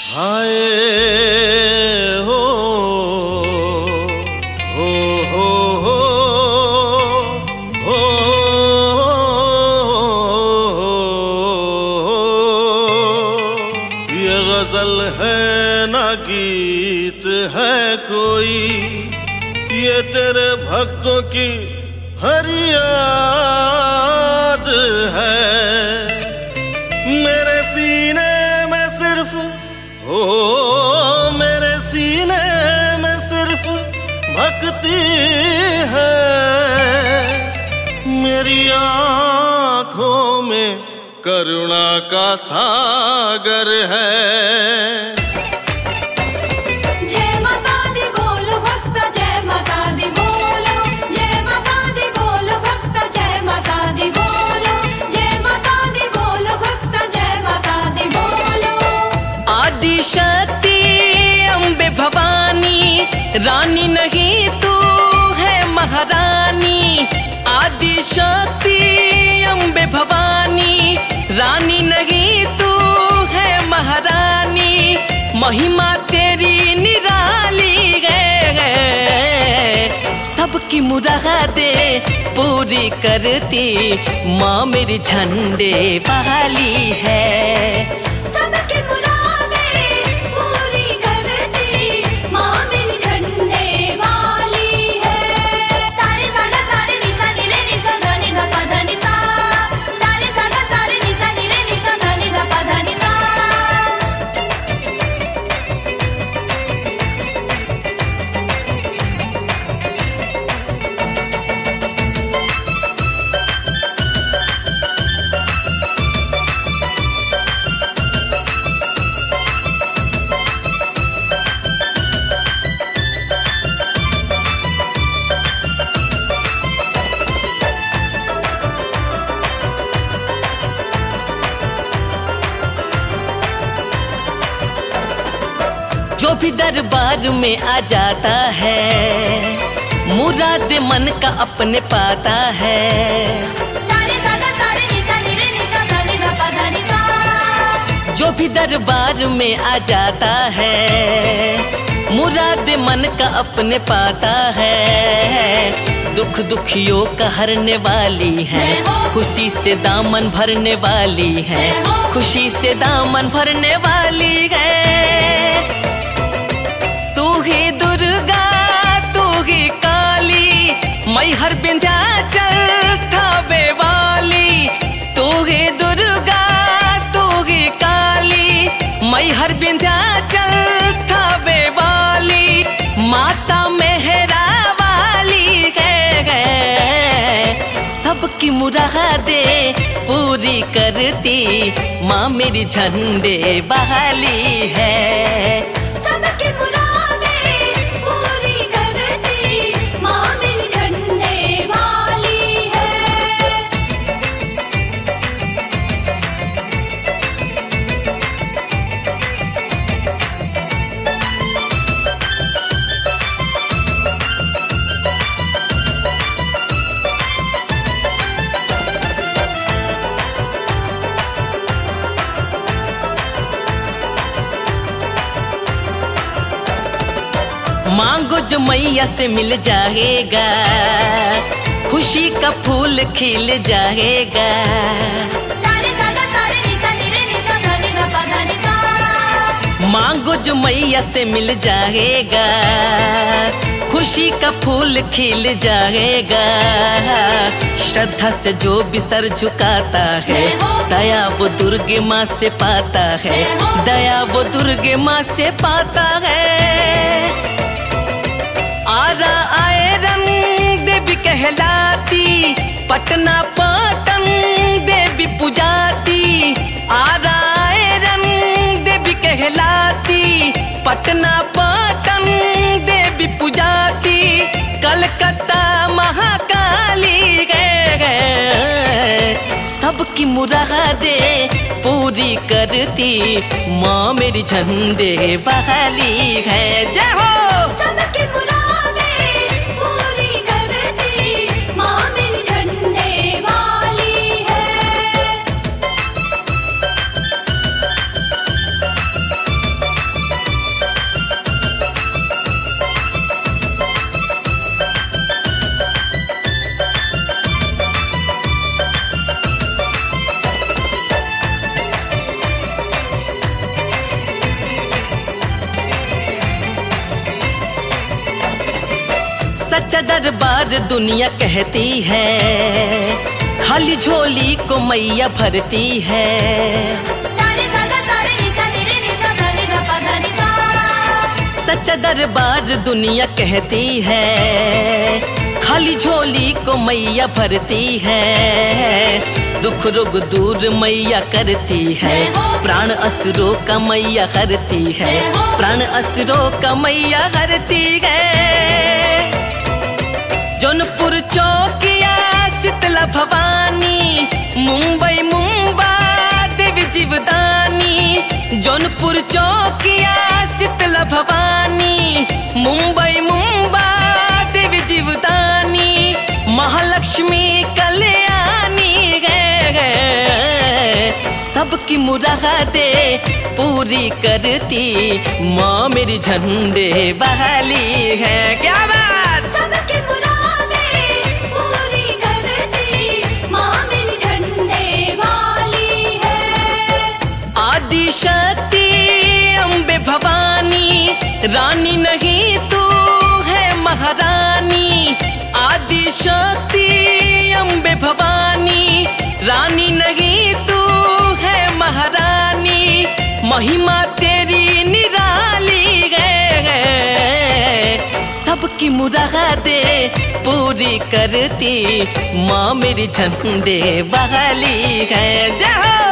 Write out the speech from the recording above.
हाय हो हो हो हो हो ये गजल है ना गीत है कोई, ये तेरे भक्तों की फरियाद है। मेरे सीने में सिर्फ हो, मेरे सीने में सिर्फ भक्ति है, मेरी आँखों में करुणा का सागर है। जय माता दी बोलो भक्त, जय माता दी बोलो, जय माता दी बोलो भक्त, जय माता दी बोलो, जय माता दी बोलो भक्त, जय माता दी बोलो। आदि शक्ति अम्बे भवानी, रानी नहीं तू है महारानी। आदि शक्ति अम्बे भवानी, रानी नहीं तू है महारानी। महिमा तेरी निराली है, सबकी मुरादें पूरी करती माँ मेरी झंडे वाली है। सबकी मुरादें पूरी करती माँ मेरी झंडे वाली है। सारे सागा सारे निसा निरे निसा धनी धपा धनी सा, सारे सागा सारे निसा निरे निसा धनी धपा धनी सा। जो भी दरबार में आ जाता है, मुराद मन का अपने पाता है। सारे सागा सारे निसा निरे निसा धनी धपा धनी सा। जो भी दरबार में आ जाता है, मुराद मन का अपने पाता है। दुख दुखियों का हरने वाली है, जय हो। खुशी से दामन भरने वाली है, जय हो। खुशी से दामन भरने वाली है। तू ही दुर्गा तू ही काली, मैं हर विंध्याचल थावे वाली। तू ही दुर्गा तू ही काली, मैं हर विंध्याचल थावे वाली। माता मेहरा वाली है, सबकी मुरादें पूरी करती माँ मेरी झंडे वाली है। सबकी मुरादें पूरी करती माँ मेरी झंडे वाली है। मांगो जो मैया से मिल जाएगा, खुशी का फूल खिल जाएगा। सारे सागा सारे निसा निरे निसा धनी धपा धनी सा। मांगो जो मैया से मिल जाएगा, खुशी का फूल खिल जाएगा। श्रद्धा से जो भी सर झुकाता है, दया वो दुर्गे माँ से पाता है, दया वो दुर्गे माँ से पाता है। आरा आए रंग देवी कहलाती, पटना पाटन देवी पुजाती। आरा आए रंग देवी कहलाती, पटना पाटन देवी पुजाती। कलकत्ता महाकाली है, सबकी मुरादें पूरी करती माँ मेरी झंडे वाली है। जय हो। सबकी मुरादें पूरी करती माँ मेरी झंडे वाली है। सच्चा दरबार दुनिया कहती है, खाली झोली को मैया भरती है। सारे सागा सारे निसा निरे निसा धनी धपा धनी सा। सच्चा दरबार दुनिया कहती है, खाली झोली को मैया भरती है। दुख रोग दूर मैया करती है, प्राण असुरों का मैया हरती है, प्राण असुरों का मैया हरती है। जौनपुर चौकिया शीतला भवानी, मुंबई मुंबा देवी जीवदानी। जौनपुर चौकिया शीतला भवानी, मुंबई मुंबा देवी जीवदानी। महालक्ष्मी कल्याणी सबकी मुरादें पूरी करती माँ मेरी झंडे वाली है। क्या बात! सबकी मुरादें पूरी करती माँ मेरी झंडे वाली है। आदि शक्ति अम्बे भवानी, रानी नहीं तू है महारानी। आदि शक्ति अम्बे भवानी, रानी नहीं तू है महारानी। महिमा तेरी निराली है, सबकी मुरादें पूरी करती माँ मेरी झंडे वाली है। जय हो।